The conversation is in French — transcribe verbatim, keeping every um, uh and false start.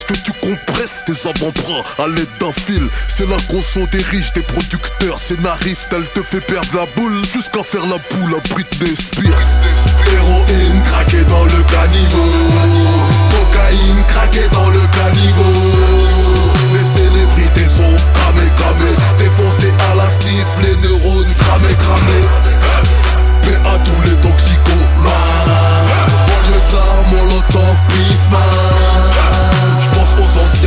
que tu compresses tes avant-bras à l'aide d'un fil. C'est la conso des riches, des producteurs, scénaristes. Elle te fait perdre la boule jusqu'à faire la boule à Britney Spears. Héroïne craquée dans le caniveau, cocaïne craquée dans le caniveau.